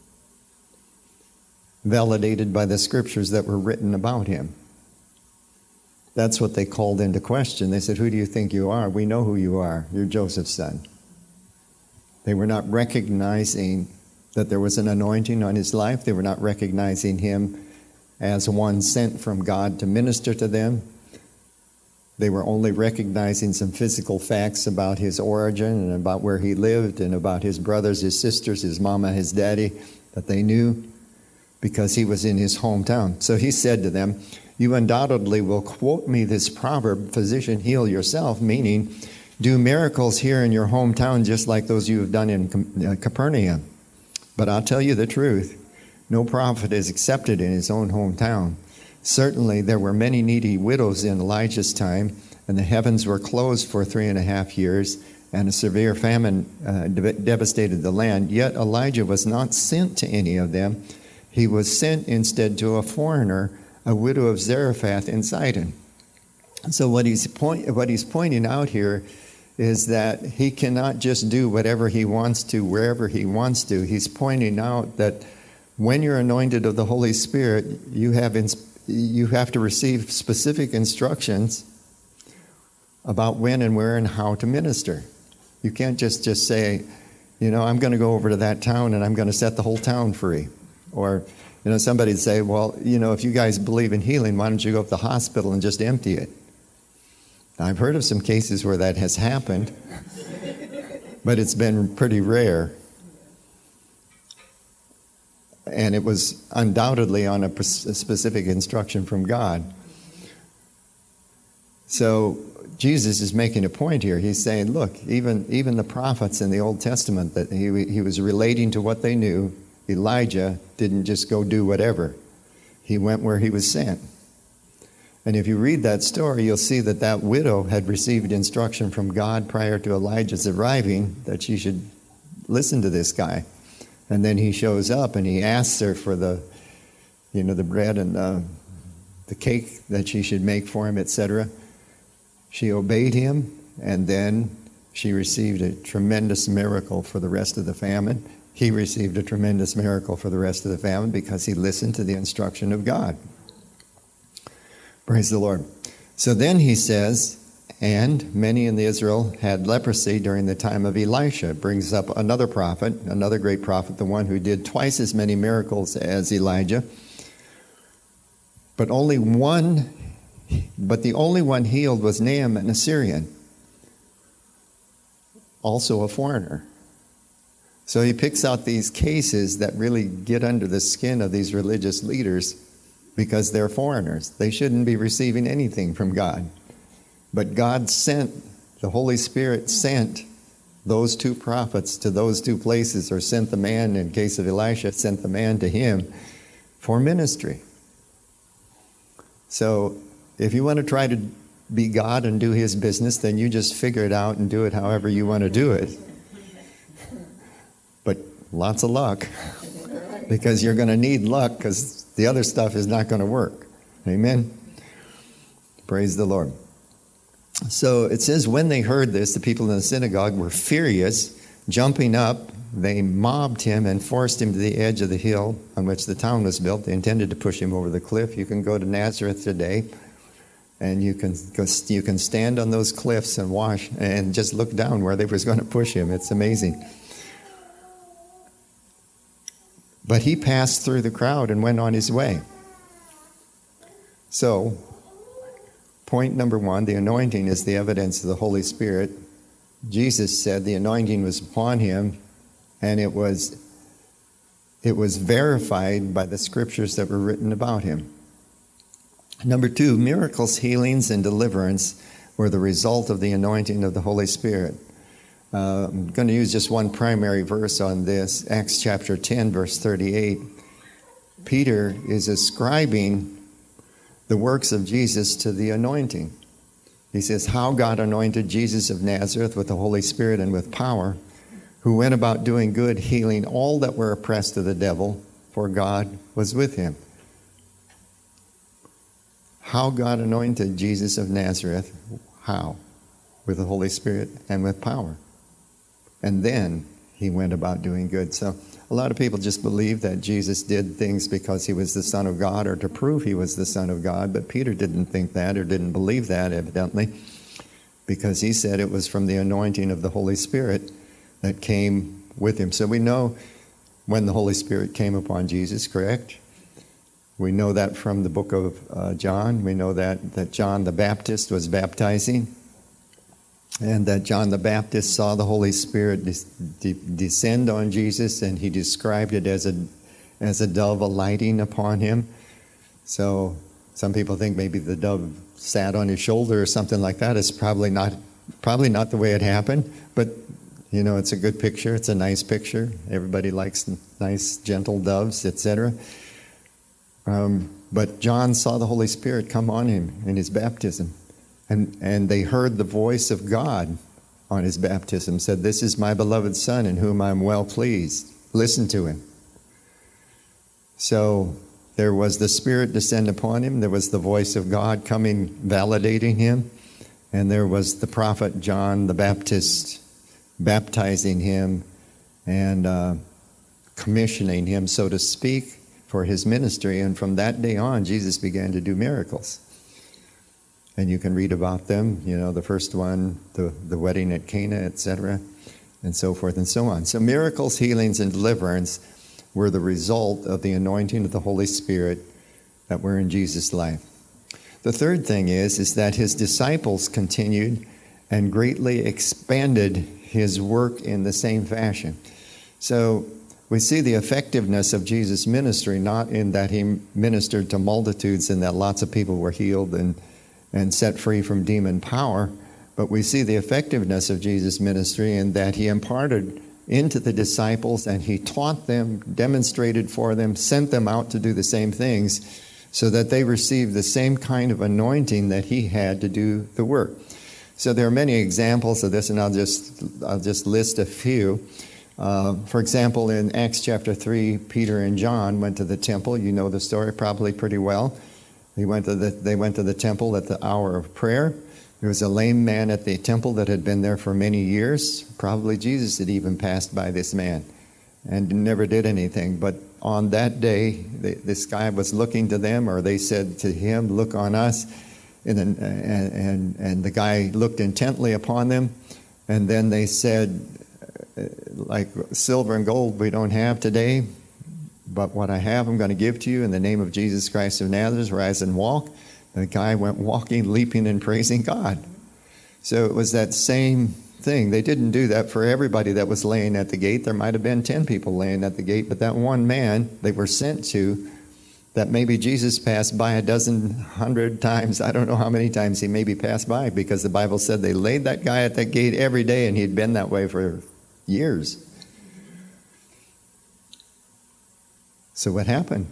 validated by the scriptures that were written about him. That's what they called into question. They said, who do you think you are? We know who you are. You're Joseph's son. They were not recognizing that there was an anointing on his life. They were not recognizing him as one sent from God to minister to them. They were only recognizing some physical facts about his origin and about where he lived and about his brothers, his sisters, his mama, his daddy, that they knew because he was in his hometown. So he said to them, you undoubtedly will quote me this proverb, physician, heal yourself, meaning do miracles here in your hometown just like those you have done in Capernaum. But I'll tell you the truth. No prophet is accepted in his own hometown. Certainly there were many needy widows in Elijah's time, and the heavens were closed for three and a half years, and a severe famine uh, de- devastated the land. Yet Elijah was not sent to any of them. He was sent instead to a foreigner, a widow of Zarephath in Sidon. So what he's point, what he's pointing out here is that he cannot just do whatever he wants to, wherever he wants to. He's pointing out that when you're anointed of the Holy Spirit, you have ins- you have to receive specific instructions about when and where and how to minister. You can't just, just say, you know, I'm going to go over to that town and I'm going to set the whole town free. Or, you know, somebody'd say, well, you know, if you guys believe in healing, why don't you go up to the hospital and just empty it? Now, I've heard of some cases where that has happened, but it's been pretty rare. And it was undoubtedly on a, a specific instruction from God. So Jesus is making a point here. He's saying, look, even even the prophets in the Old Testament, that he he was relating to what they knew. Elijah didn't just go do whatever. He went where he was sent. And if you read that story, you'll see that that widow had received instruction from God prior to Elijah's arriving that she should listen to this guy. And then he shows up and he asks her for the, you know, the bread and the, the cake that she should make for him, et cetera. She obeyed him, and then she received a tremendous miracle for the rest of the famine. He received a tremendous miracle for the rest of the famine because he listened to the instruction of God. Praise the Lord. So then he says, and many in Israel had leprosy during the time of Elisha. It brings up another prophet, another great prophet, the one who did twice as many miracles as Elijah. But only one, but the only one healed was Naaman, a Syrian, also a foreigner. So he picks out these cases that really get under the skin of these religious leaders because they're foreigners. They shouldn't be receiving anything from God. But God sent, the Holy Spirit sent those two prophets to those two places, or sent the man, in case of Elisha, sent the man to him for ministry. So if you want to try to be God and do his business, then you just figure it out and do it however you want to do it. But lots of luck, because you're going to need luck, because the other stuff is not going to work. Amen? Praise the Lord. So it says, when they heard this, the people in the synagogue were furious. Jumping up, they mobbed him and forced him to the edge of the hill on which the town was built. They intended to push him over the cliff. You can go to Nazareth today, and you can go, you can stand on those cliffs and watch and just look down where they was going to push him. It's amazing. But he passed through the crowd and went on his way. So, point number one, the anointing is the evidence of the Holy Spirit. Jesus said the anointing was upon him, and it was it was verified by the scriptures that were written about him. Number two, miracles, healings, and deliverance were the result of the anointing of the Holy Spirit. Uh, I'm going to use just one primary verse on this, Acts chapter ten, verse thirty-eight. Peter is ascribing the works of Jesus to the anointing. He says, how God anointed Jesus of Nazareth with the Holy Spirit and with power, who went about doing good, healing all that were oppressed of the devil, for God was with him. How God anointed Jesus of Nazareth, how? With the Holy Spirit and with power. And then he went about doing good. So a lot of people just believe that Jesus did things because he was the Son of God, or to prove he was the Son of God. But Peter didn't think that, or didn't believe that, evidently, because he said it was from the anointing of the Holy Spirit that came with him. So we know when the Holy Spirit came upon Jesus, correct? We know that from the book of uh, John. We know that, that John the Baptist was baptizing, and that John the Baptist saw the Holy Spirit de- de- descend on Jesus, and he described it as a as a dove alighting upon him. So some people think maybe the dove sat on his shoulder or something like that. It's probably not probably not the way it happened, but You know, it's a good picture. It's a nice picture. Everybody likes nice, gentle doves, et cetera. Um, but John saw the Holy Spirit come on him in his baptism. And, and they heard the voice of God on his baptism, said, "This is my beloved Son in whom I'm well pleased. Listen to him." So there was the Spirit descend upon him. There was the voice of God coming, validating him. And there was the prophet John the Baptist baptizing him and uh, commissioning him, so to speak, for his ministry. And from that day on, Jesus began to do miracles. And you can read about them, you know, the first one, the, the wedding at Cana, et cetera, and so forth and so on. So miracles, healings, and deliverance were the result of the anointing of the Holy Spirit that were in Jesus' life. The third thing is, is that his disciples continued and greatly expanded his work in the same fashion. So we see the effectiveness of Jesus' ministry, not in that he ministered to multitudes and that lots of people were healed and and set free from demon power, but we see the effectiveness of Jesus' ministry in that he imparted into the disciples and he taught them, demonstrated for them, sent them out to do the same things so that they received the same kind of anointing that he had to do the work. So there are many examples of this, and I'll just, I'll just list a few. Uh, for example, in Acts chapter three, Peter and John went to the temple. You know the story probably pretty well. They went to the, they went to the temple at the hour of prayer. There was a lame man at the temple that had been there for many years. Probably Jesus had even passed by this man and never did anything. But on that day, they, this guy was looking to them, or they said to him, "Look on us." And, then, and, and, and the guy looked intently upon them. And then they said, like, "Silver and gold we don't have today, but what I have I'm going to give to you in the name of Jesus Christ of Nazareth. Rise and walk." The guy went walking, leaping, and praising God. So it was that same thing. They didn't do that for everybody that was laying at the gate. There might have been ten people laying at the gate, but that one man they were sent to, that maybe Jesus passed by a dozen, hundred times. I don't know how many times he maybe passed by, because the Bible said they laid that guy at that gate every day, and he'd been that way for years. So what happened?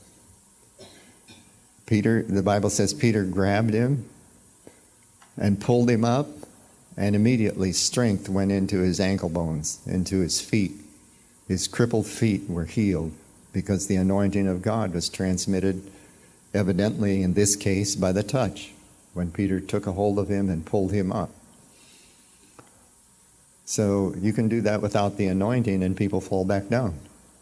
Peter, the Bible says Peter grabbed him and pulled him up, and immediately strength went into his ankle bones, into his feet. His crippled feet were healed because the anointing of God was transmitted, evidently in this case, by the touch, when Peter took a hold of him and pulled him up. So you can do that without the anointing and people fall back down.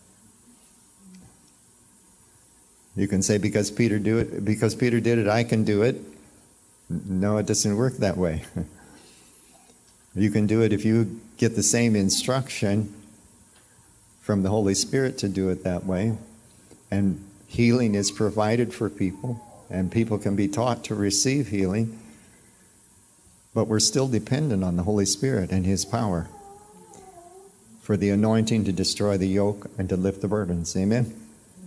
You can say, because Peter do it, because Peter did it, I can do it. No, it doesn't work that way. You can do it if you get the same instruction from the Holy Spirit to do it that way. And healing is provided for people, and people can be taught to receive healing. But we're still dependent on the Holy Spirit and His power for the anointing to destroy the yoke and to lift the burdens. Amen?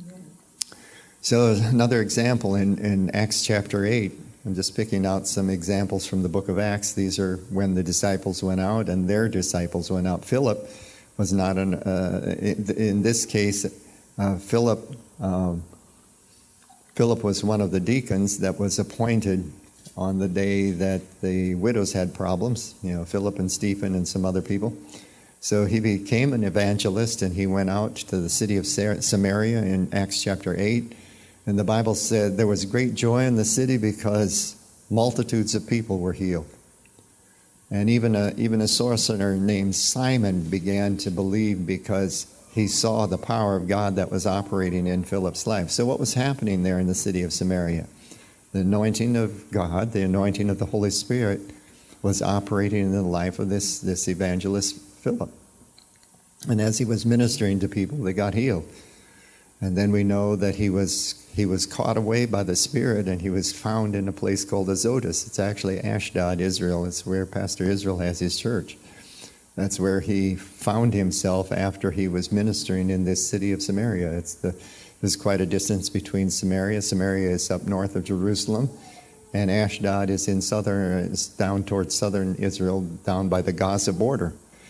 So another example in, in Acts chapter eight, I'm just picking out some examples from the book of Acts. These are when the disciples went out and their disciples went out. Philip was not an, uh, in, in this case, uh, Philip, um, Philip was one of the deacons that was appointed on the day that the widows had problems, you know, Philip and Stephen and some other people. So he became an evangelist, and he went out to the city of Samaria in Acts chapter eight. And the Bible said there was great joy in the city because multitudes of people were healed. And even a, even a sorcerer named Simon began to believe because he saw the power of God that was operating in Philip's life. So what was happening there in the city of Samaria? The anointing of God, the anointing of the Holy Spirit was operating in the life of this, this evangelist Philip. And as he was ministering to people, they got healed. And then we know that he was he was caught away by the Spirit, and he was found in a place called Azotus. It's actually Ashdod, Israel. It's where Pastor Israel has his church. That's where he found himself after he was ministering in this city of Samaria. It's the there's quite a distance between Samaria. Samaria is up north of Jerusalem, and Ashdod is in southern, is down towards southern Israel, down by the Gaza border.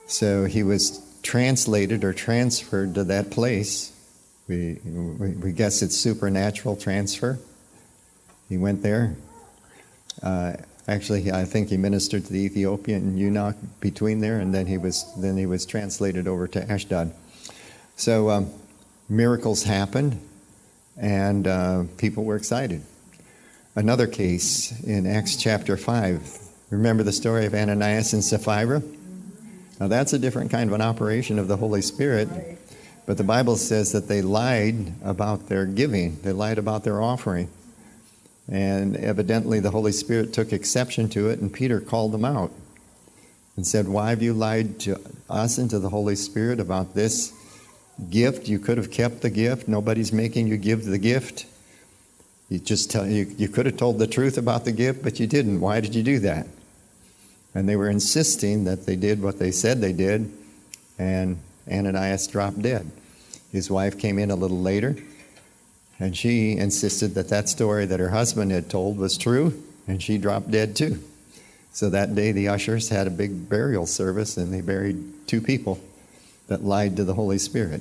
So he was translated or transferred to that place. We, we, we guess it's supernatural transfer. He went there. Uh, actually, I think he ministered to the Ethiopian eunuch between there, and then he was then he was translated over to Ashdod. So um, miracles happened, and uh, people were excited. Another case in Acts chapter five. Remember the story of Ananias and Sapphira? Now that's a different kind of an operation of the Holy Spirit. But the Bible says that they lied about their giving. They lied about their offering. And evidently the Holy Spirit took exception to it, and Peter called them out and said, why have you lied to us and to the Holy Spirit about this gift? You could have kept the gift. Nobody's making you give the gift. You just tell you, you could have told the truth about the gift, but you didn't. Why did you do that? And they were insisting that they did what they said they did, and Ananias dropped dead. His wife came in a little later, and she insisted that that story that her husband had told was true, and she dropped dead too. So that day the ushers had a big burial service, and they buried two people that lied to the Holy Spirit.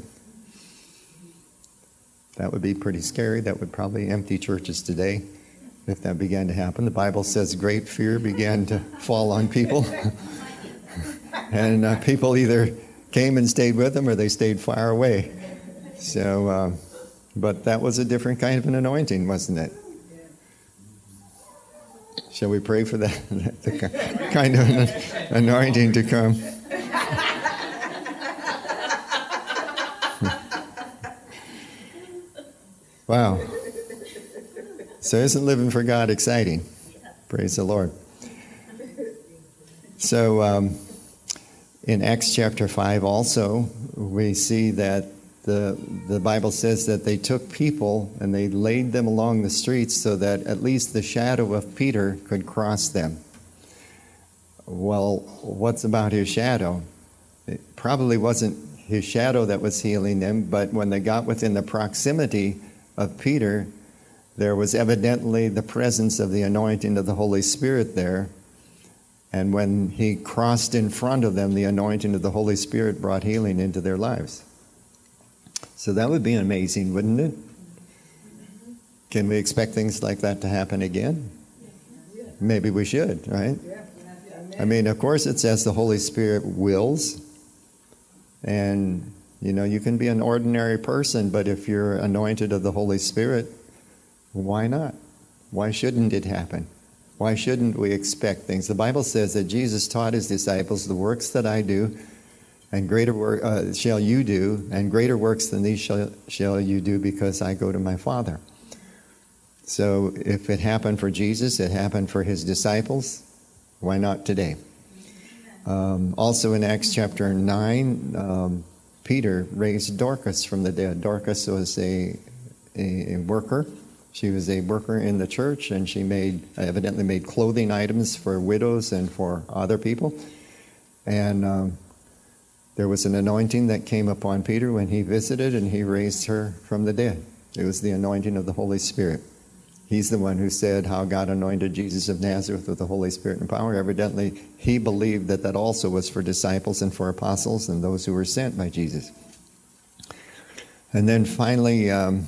That would be pretty scary. That would probably empty churches today if that began to happen. The Bible says great fear began to fall on people. and uh, people either came and stayed with them or they stayed far away. So, uh, but that was a different kind of an anointing, wasn't it? Shall we pray for that, that kind of an anointing to come? Wow. So isn't living for God exciting? Praise the Lord. So um, in Acts chapter five also, we see that the the Bible says that they took people and they laid them along the streets so that at least the shadow of Peter could cross them. Well, what's about his shadow? It probably wasn't his shadow that was healing them, but when they got within the proximity of Peter, there was evidently the presence of the anointing of the Holy Spirit there. And when he crossed in front of them, the anointing of the Holy Spirit brought healing into their lives. So that would be amazing, wouldn't it? Can we expect things like that to happen again? Maybe we should, right? I mean, of course it says the Holy Spirit wills. And, you know, you can be an ordinary person, but if you're anointed of the Holy Spirit, why not? Why shouldn't it happen? Why shouldn't we expect things? The Bible says that Jesus taught his disciples, the works that I do, and greater work uh, shall you do, and greater works than these shall, shall you do, because I go to my Father. So if it happened for Jesus, it happened for his disciples, why not today? Um, also in Acts chapter nine, um, Peter raised Dorcas from the dead. Dorcas was a, a, a worker. She was a worker in the church, and she made evidently made clothing items for widows and for other people. And um, there was an anointing that came upon Peter when he visited, and he raised her from the dead. It was the anointing of the Holy Spirit. He's the one who said how God anointed Jesus of Nazareth with the Holy Spirit and power. Evidently, he believed that that also was for disciples and for apostles and those who were sent by Jesus. And then finally, um,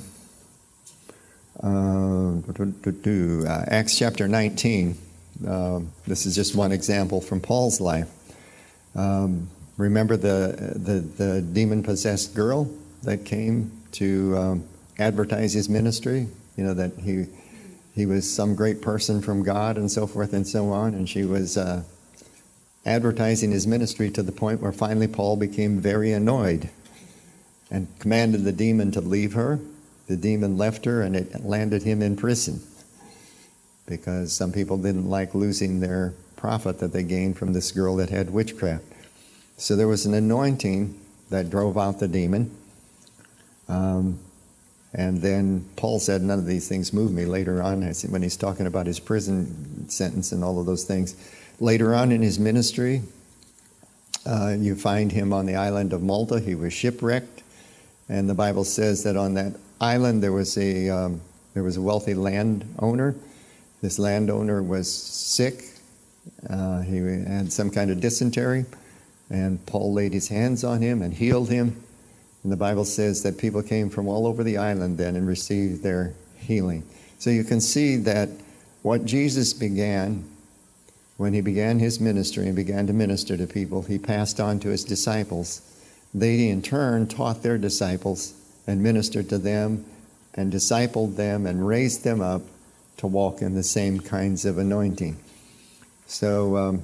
uh, uh, Acts chapter nineteen. Uh, this is just one example from Paul's life. Um, remember the, the, the demon-possessed girl that came to um, advertise his ministry? You know, that he... He was some great person from God and so forth and so on. And she was uh, advertising his ministry to the point where finally Paul became very annoyed and commanded the demon to leave her. The demon left her, and it landed him in prison because some people didn't like losing their profit that they gained from this girl that had witchcraft. So there was an anointing that drove out the demon. Um, And then Paul said, none of these things move me later on, when he's talking about his prison sentence and all of those things. Later on in his ministry, uh, you find him on the island of Malta. He was shipwrecked. And the Bible says that on that island there was a, um, there was a wealthy landowner. This landowner was sick. Uh, he had some kind of dysentery. And Paul laid his hands on him and healed him. And the Bible says that people came from all over the island then and received their healing. So you can see that what Jesus began, when he began his ministry and began to minister to people, he passed on to his disciples. They in turn taught their disciples and ministered to them and discipled them and raised them up to walk in the same kinds of anointing. So um,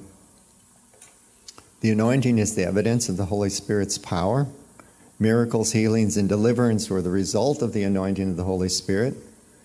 the anointing is the evidence of the Holy Spirit's power. Miracles, healings, and deliverance were the result of the anointing of the Holy Spirit.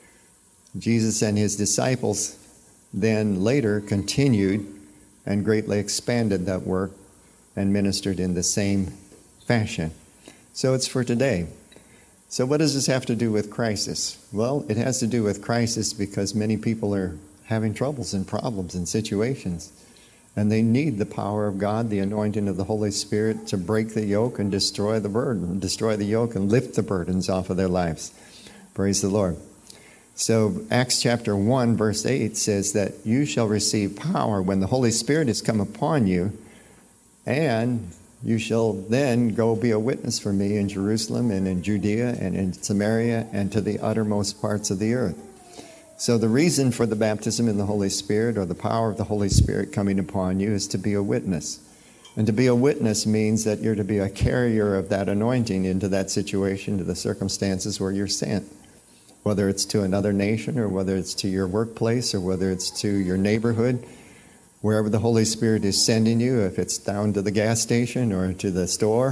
Jesus and his disciples then later continued and greatly expanded that work and ministered in the same fashion. So it's for today. So what does this have to do with crisis? Well, it has to do with crisis because many people are having troubles and problems and situations. And they need the power of God, the anointing of the Holy Spirit, to break the yoke and destroy the burden, destroy the yoke and lift the burdens off of their lives. Praise the Lord. So Acts chapter one, verse eight says that you shall receive power when the Holy Spirit has come upon you, and you shall then go be a witness for me in Jerusalem and in Judea and in Samaria and to the uttermost parts of the earth. So the reason for the baptism in the Holy Spirit, or the power of the Holy Spirit coming upon you, is to be a witness. And to be a witness means that you're to be a carrier of that anointing into that situation, to the circumstances where you're sent. Whether it's to another nation, or whether it's to your workplace, or whether it's to your neighborhood, wherever the Holy Spirit is sending you, if it's down to the gas station or to the store,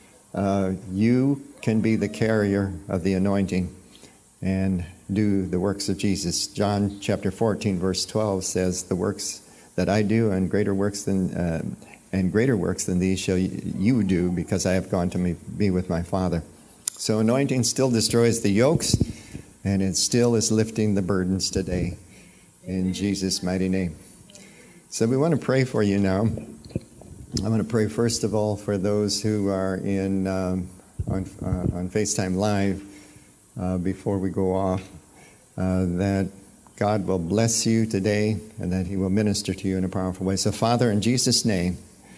uh, you can be the carrier of the anointing and do the works of Jesus. John chapter fourteen, verse twelve says, "The works that I do, and greater works than uh, and greater works than these shall you do, because I have gone to me, be with my Father." So anointing still destroys the yokes, and it still is lifting the burdens today, in Jesus' mighty name. So we want to pray for you now. I'm going to pray first of all for those who are in um, on uh, on FaceTime Live uh, before we go off, uh, that God will bless you today and that he will minister to you in a powerful way. So Father, in Jesus' name,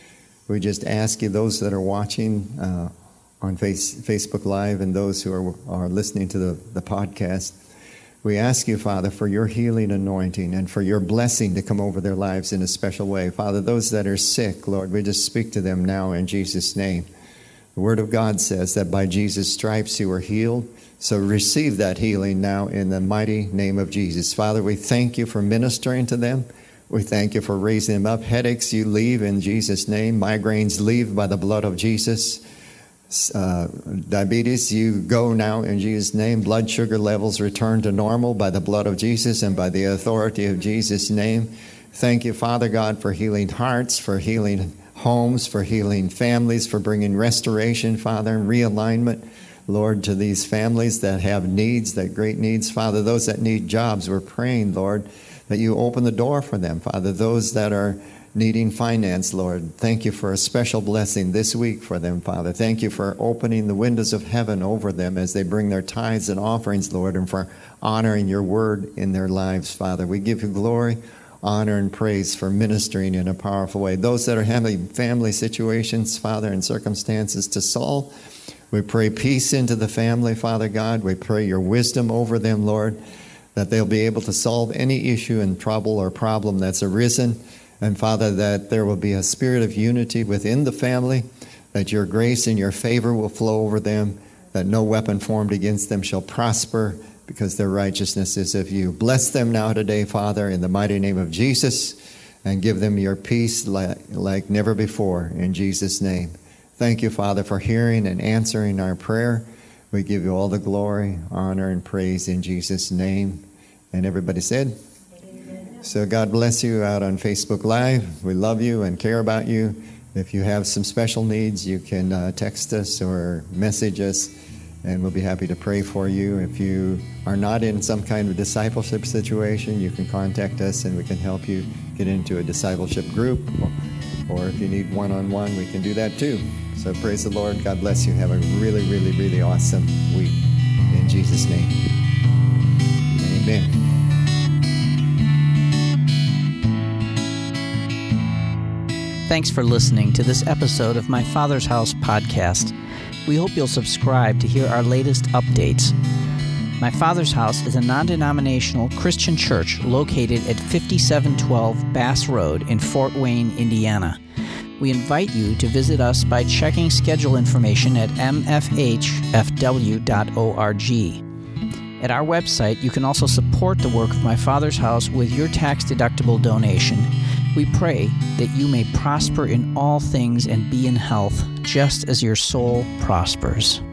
we just ask you, those that are watching uh, on face, Facebook Live and those who are, are listening to the, the podcast, we ask you, Father, for your healing anointing and for your blessing to come over their lives in a special way. Father, those that are sick, Lord, we just speak to them now in Jesus' name. The Word of God says that by Jesus' stripes you were healed. So receive that healing now in the mighty name of Jesus. Father, we thank you for ministering to them. We thank you for raising them up. Headaches, you leave in Jesus' name. Migraines, leave by the blood of Jesus. Uh, diabetes, you go now in Jesus' name. Blood sugar levels return to normal by the blood of Jesus and by the authority of Jesus' name. Thank you, Father God, for healing hearts, for healing homes, for healing families, for bringing restoration, Father, and realignment, Lord, to these families that have needs, that great needs. Father, those that need jobs, we're praying, Lord, that you open the door for them. Father, those that are needing finance, Lord, thank you for a special blessing this week for them, Father. Thank you for opening the windows of heaven over them as they bring their tithes and offerings, Lord, and for honoring your word in their lives, Father. We give you glory, honor, and praise for ministering in a powerful way. Those that are having family situations, Father, and circumstances to solve, we pray peace into the family, Father God. We pray your wisdom over them, Lord, that they'll be able to solve any issue and trouble or problem that's arisen. And Father, that there will be a spirit of unity within the family, that your grace and your favor will flow over them, that no weapon formed against them shall prosper, because their righteousness is of you. Bless them now today, Father, in the mighty name of Jesus, and give them your peace like, like never before, in Jesus' name. Thank you, Father, for hearing and answering our prayer. We give you all the glory, honor, and praise in Jesus' name. And everybody said, amen. So God bless you out on Facebook Live. We love you and care about you. If you have some special needs, you can uh, text us or message us, and we'll be happy to pray for you. If you are not in some kind of discipleship situation, you can contact us and we can help you get into a discipleship group. Or if you need one-on-one, we can do that too. So praise the Lord. God bless you. Have a really, really, really awesome week. In Jesus' name. Amen. Thanks for listening to this episode of My Father's House podcast. We hope you'll subscribe to hear our latest updates. My Father's House is a non-denominational Christian church located at fifty-seven twelve Bass Road in Fort Wayne, Indiana. We invite you to visit us by checking schedule information at m f h f w dot org. At our website, you can also support the work of My Father's House with your tax-deductible donation. We pray that you may prosper in all things and be in health, just as your soul prospers.